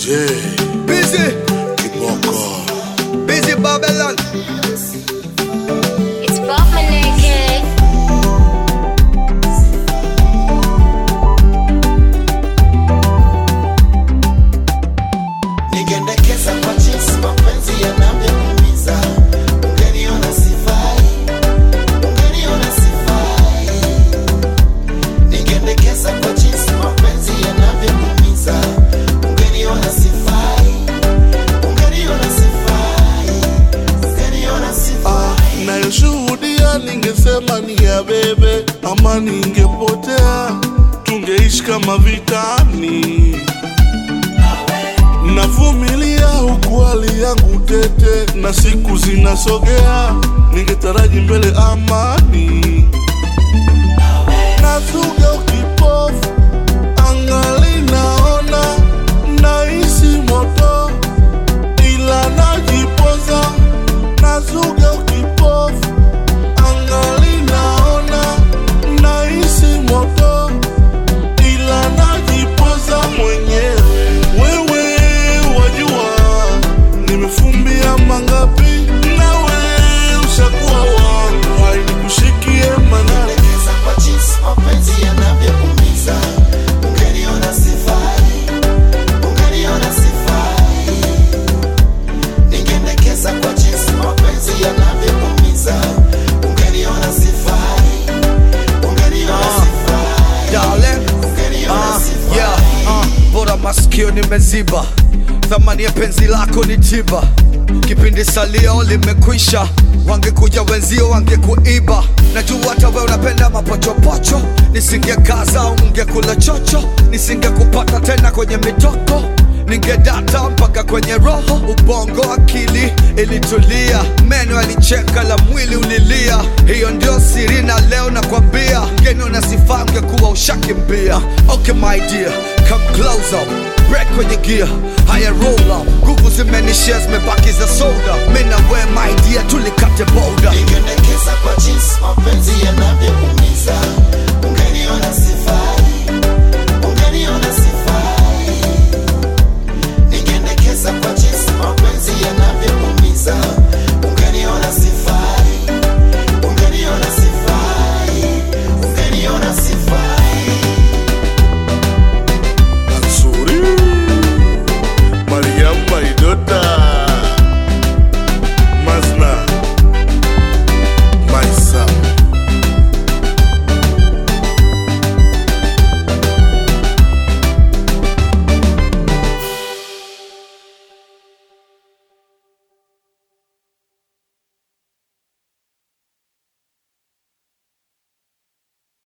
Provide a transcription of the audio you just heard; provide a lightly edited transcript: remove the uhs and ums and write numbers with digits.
Busy Kiboko Busy Babylon. It's Bob Maneke. Ningendekeza kwa jinsi mapenzi yanavyoumiza. Ungeniona sifai, ungeniona sifai. Ningendekeza kwa jinsi mapenzi yanavyoumiza. Ungeniona sifai, ungeniona sifai, ungeniona sifai. nayoshuhudia ningesema ni ya bebe, ama ningepotea, tungeishi kama vitani. Navumilia huku hali yangu tete, na siku zinasogea, ningetaraji mbele amani. Nazuga ukipofu, angali naona, nahisi moto ila najipoza. Nazuga ukipofu, angali naona, nahisi moto ila najipoza mwenyewe. Wewe wajua nimefumbia mangapi, nawe ushakuwa wangu, haikushikie manane. Ningendekeza kwa jinsi mapenzi yanavyoumiza. Ungeniona sifai, ungeniona sifai. Ningendekeza kwa jinsi mapenzi yanavyoumiza. Ungeniona sifai, ungeniona sifai. Darling, Ungeniona sifai. yeah, bora masikio nimeziba, thamani ya penzi lako ni tiba. Kipindi salio limekwisha, wangekuja wenzio wangekuiba. Najua hata wewe unapenda mapochopocho, nisingekaza ungekula chocho, nisingekupata tena kwenye mitoko, ningedata mpaka kwenye roho. Ubongo akili ilitulia, meno yalicheka, la mwili ulilia. Hiyo ndio siri na leo nakwambia, ungeniona sifaa ungekuwa ushakimbia. Okay my dear, come close up, break kwenye gear, haya roll up. Nguvu zimenishia zimebaki za soda, mimi na wewe my dear tulikate boda. Ningendekeza kwa jinsi mapenzi yanavyoumiza. Ungeniona sifai.